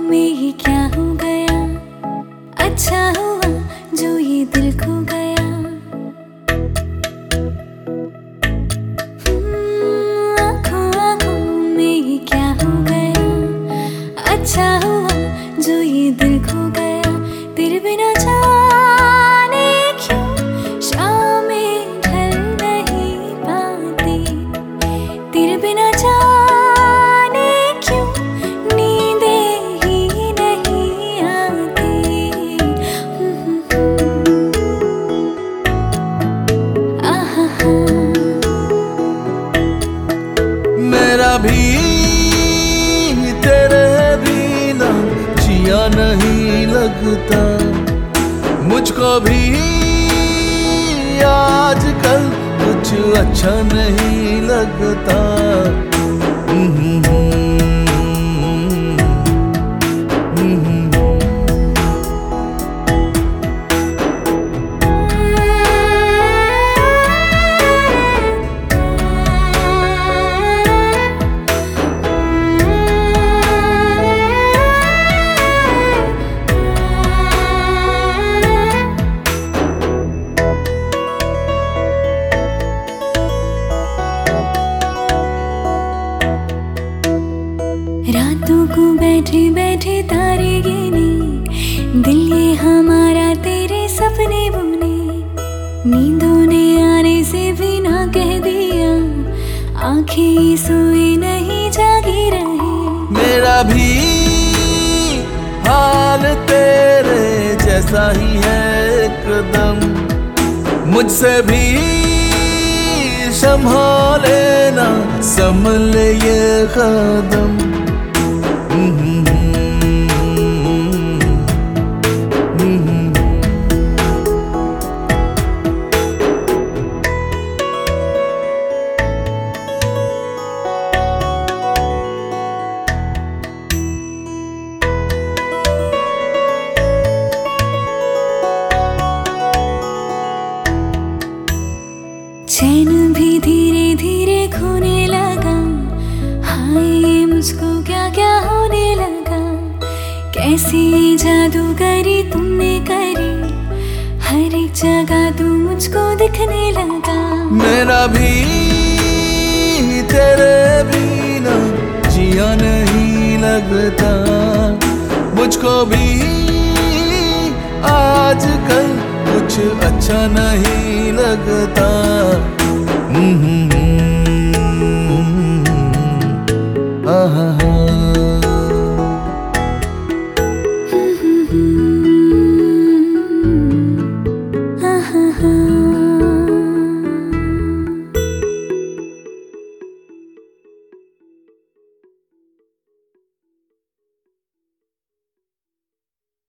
में ही क्या हो गया, अच्छा हुआ जो ये दिल खो गया। आँखों आँखों में ही क्या हो गया, अच्छा हुआ जो ये दिल खो गया। तेरे बिना जाने क्यों शामें ढल नहीं पाती, तेरे बिना जाने क्यों नींदें ही नहीं आती। आहा मेरा भी तेरे बिना जिया नहीं लगता, मुझको भी आजकल कुछ अच्छा नहीं लगता। रातों को बैठे बैठे तारे गिने, दिल ये हमारा तेरे सपने बुने। नींदों ने आने से भी ना कह दिया, आंखें सोए नहीं जागी रही। मेरा भी हाल तेरे जैसा ही है एकदम, मुझसे भी संभाले ना संभल ये कदम। चैन भी धीरे धीरे खोने लगा, हाय मुझको क्या क्या होने लगा। कैसी जादूगरी तुमने करी, हर एक जगह तू मुझको दिखने लगा। मेरा भी तेरे बिना जिया नहीं लगता, मुझको भी आजकल कुछ अच्छा नहीं लगता।